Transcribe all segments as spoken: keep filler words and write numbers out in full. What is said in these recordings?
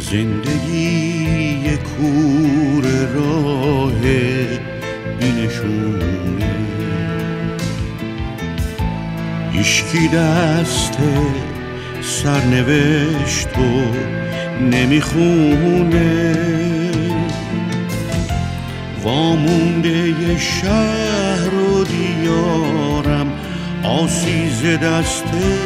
زندگی کور راه بینشونه، هیچکی دست سرنوشت رو نمیخونه، وامونده ی شهر و دیارم، آسیز دست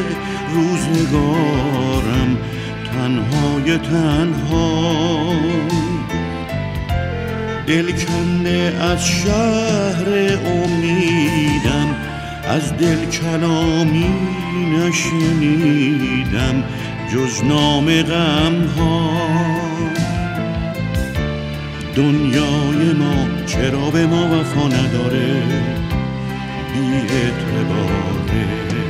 روزگارم، تنهای تنها دل کنده از شهر امیدم، از دل کلامی نشنیدم جز نام غم ها. دنیای ما چرا به ما وفا نداره، بی اعتباره.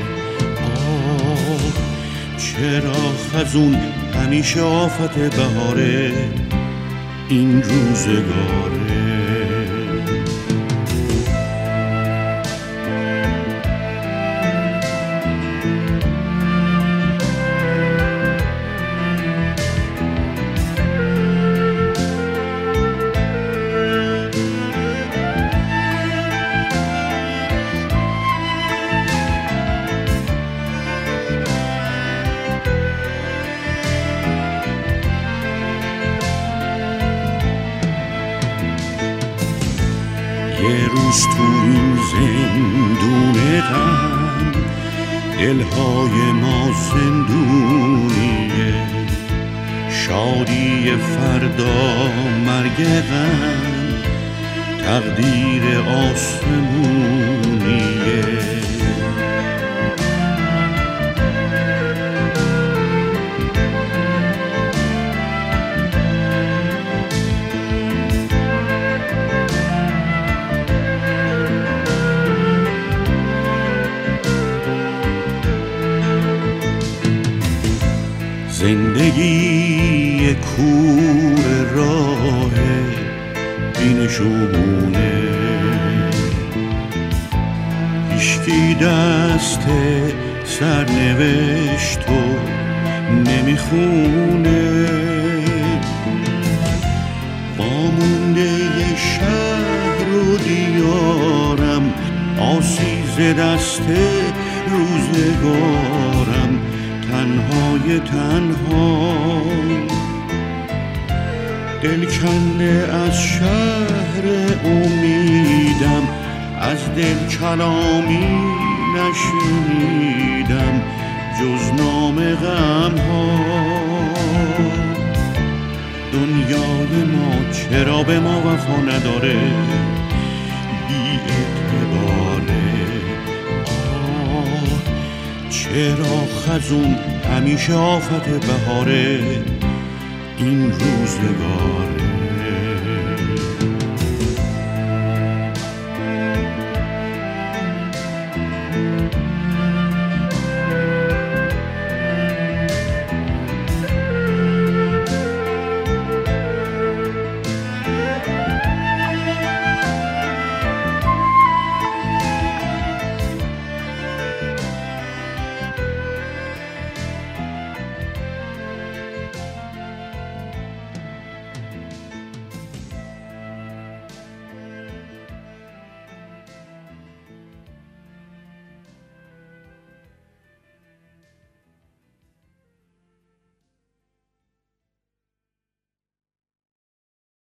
آه چرا خزون همیشه آفت بهاره، این روزگاره. یه روز تو این زندون غم، دلهای ما زندونیه، شادی فردا مرگ غم، تقدیر آسمونیه. زندگی کور راه بینشونه، هیچکی دست سرنوشت رو نمیخونه، وامونده ی شهر و دیارم، آسیز دست روزگارم، تنهای تنها دل کنده از شهر امیدم، از دل کلامی نشنیدم جز نام غم ها. دنیای ما چرا به ما وفا نداره، بی اعتباره. چرا خزون همیشه آفت بهاره، این روزگاره.